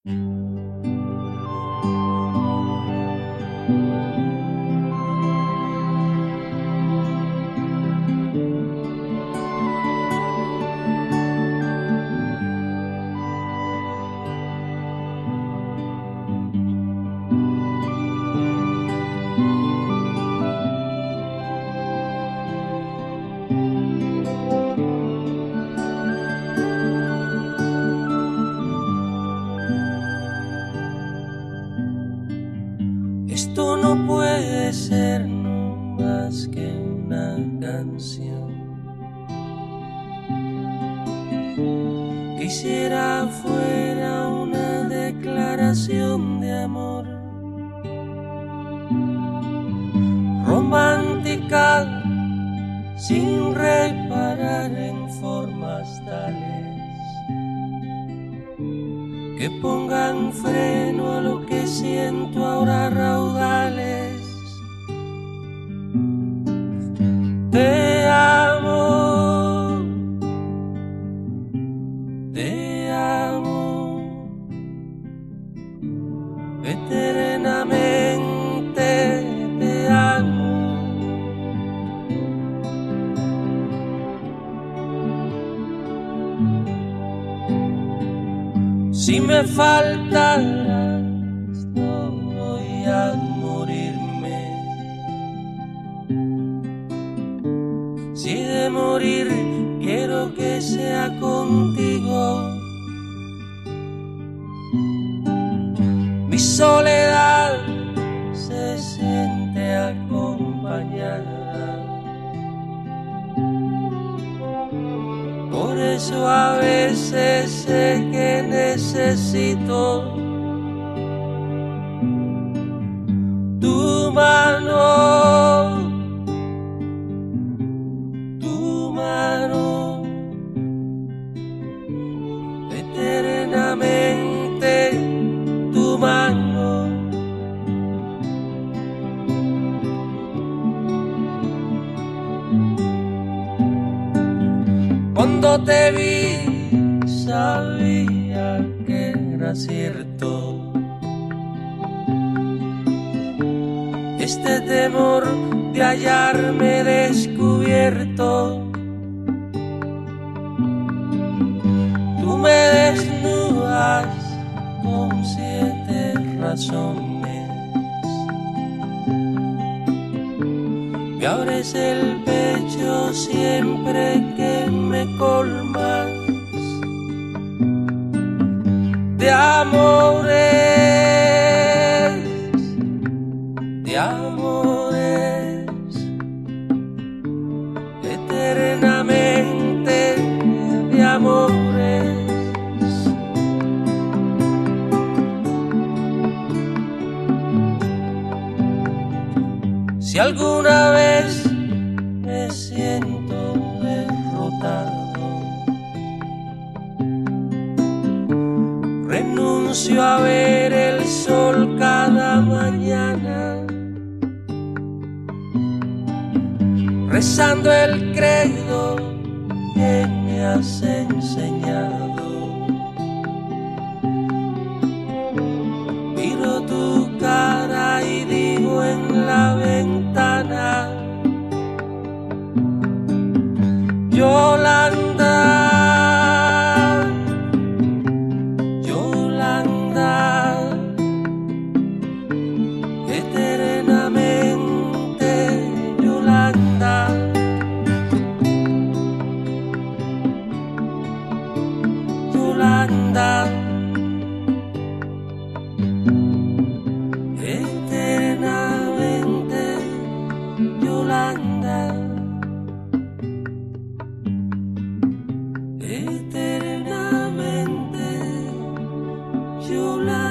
Esto no puede ser no más que una canción. Quisiera fuera una declaración de amor, romántica, sin reparar en formas tales que pongan freno a lo que siento ahora raudales. Te amo, eternamente te amo. Si me faltaras, no voy a morirme. Si de morir quiero que sea contigo. Mi soledad se siente acompañada. Por eso a veces sé que necesito tu mano, eternamente tu mano. Cuando te vi sabía que era cierto este temor de hallarme descubierto. Tú me desnudas con 7 razones, me abres el pecho siempre que me colmas de amores, de amores, eternamente de amores. Si alguna vez me siento derrotado, renuncio a ver el sol cada mañana, rezando el credo que me has enseñado. Miro tu cara y digo en la ventana: Yolanda, Yolanda, eternamente Yolanda. Yolanda, eternamente Yolanda, eternamente Yolanda.